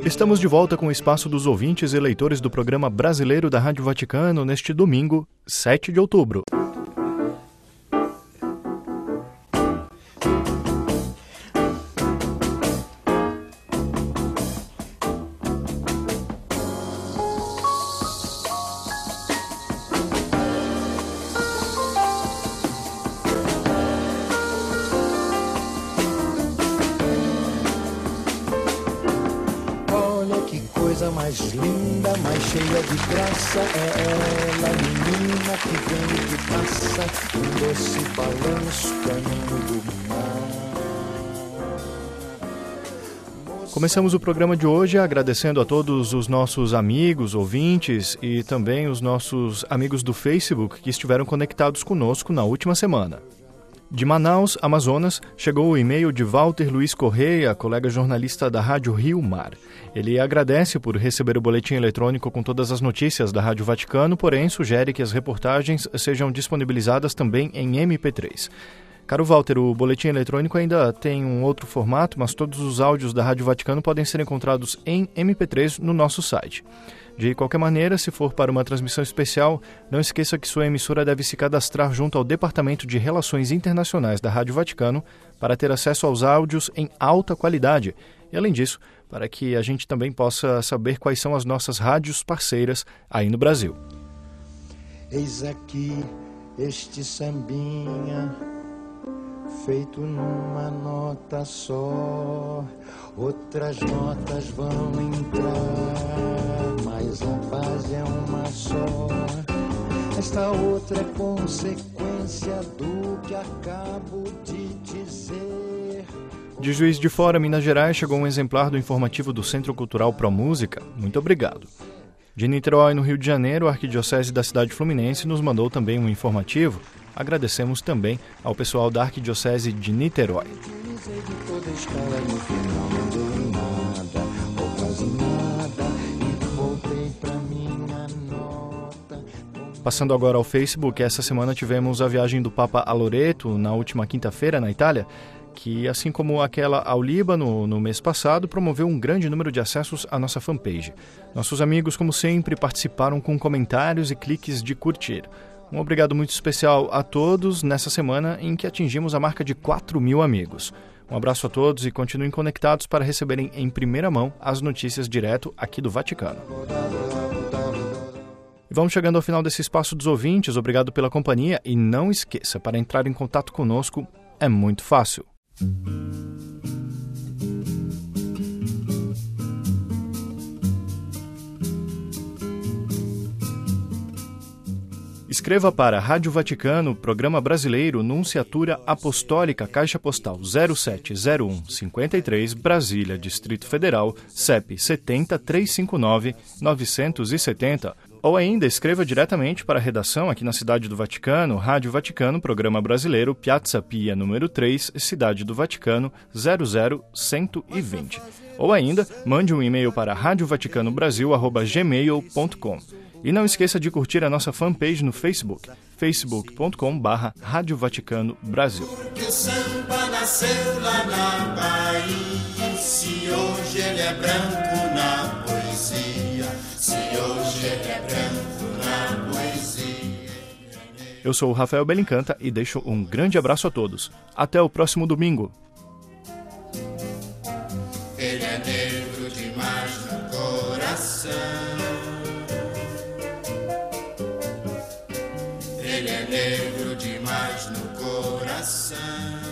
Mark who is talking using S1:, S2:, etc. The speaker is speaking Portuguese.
S1: Estamos de volta com o espaço dos ouvintes e leitores do programa brasileiro da Rádio Vaticano neste domingo, 7 de outubro.
S2: Mais linda, mais cheia de graça, é ela, menina que vem e que passa, um doce balanço caminho do mar.
S1: Começamos o programa de hoje agradecendo a todos os nossos amigos, ouvintes e também os nossos amigos do Facebook que estiveram conectados conosco na última semana. De Manaus, Amazonas, chegou o e-mail de Walter Luiz Correia, colega jornalista da Rádio Rio Mar. Ele agradece por receber o boletim eletrônico com todas as notícias da Rádio Vaticano, porém sugere que as reportagens sejam disponibilizadas também em MP3. Caro Walter, o boletim eletrônico ainda tem um outro formato, mas todos os áudios da Rádio Vaticano podem ser encontrados em MP3 no nosso site. De qualquer maneira, se for para uma transmissão especial, não esqueça que sua emissora deve se cadastrar junto ao Departamento de Relações Internacionais da Rádio Vaticano para ter acesso aos áudios em alta qualidade. E, além disso, para que a gente também possa saber quais são as nossas rádios parceiras aí no Brasil.
S2: Eis aqui este sambinha, feito numa nota só, outras notas vão entrar, mas a base é uma só. Esta outra é consequência do que acabo de dizer.
S1: De Juiz de Fora, Minas Gerais, chegou um exemplar do informativo do Centro Cultural Pro Música. Muito obrigado. De Niterói, no Rio de Janeiro, a Arquidiocese da Cidade Fluminense nos mandou também um informativo. Agradecemos também ao pessoal da Arquidiocese de Niterói. Passando agora ao Facebook, essa semana tivemos a viagem do Papa a Loreto, na última quinta-feira, na Itália, que, assim como aquela ao Líbano no mês passado, promoveu um grande número de acessos à nossa fanpage. Nossos amigos, como sempre, participaram com comentários e cliques de curtir. Um obrigado muito especial a todos nessa semana em que atingimos a marca de 4.000 amigos. Um abraço a todos e continuem conectados para receberem em primeira mão as notícias direto aqui do Vaticano. E vamos chegando ao final desse espaço dos ouvintes. Obrigado pela companhia e não esqueça, para entrar em contato conosco é muito fácil. Escreva para Rádio Vaticano, Programa Brasileiro, Nunciatura Apostólica, Caixa Postal 070153, Brasília, Distrito Federal, CEP 70-359-970. Ou ainda, escreva diretamente para a redação aqui na Cidade do Vaticano, Rádio Vaticano, Programa Brasileiro, Piazza Pia, número 3, Cidade do Vaticano, 00120. Ou ainda, mande um e-mail para radiovaticanobраsil@gmail.com. E não esqueça de curtir a nossa fanpage no Facebook, facebook.com/Rádio Vaticano Brasil.
S3: Porque o samba nasceu lá na Bahia, se hoje ele é branco na poesia, se hoje ele é branco na poesia.
S1: Eu sou o Rafael Belincanta e deixo um grande abraço a todos. Até o próximo domingo.
S3: Ele é negro demais no coração. Ele é negro demais no coração.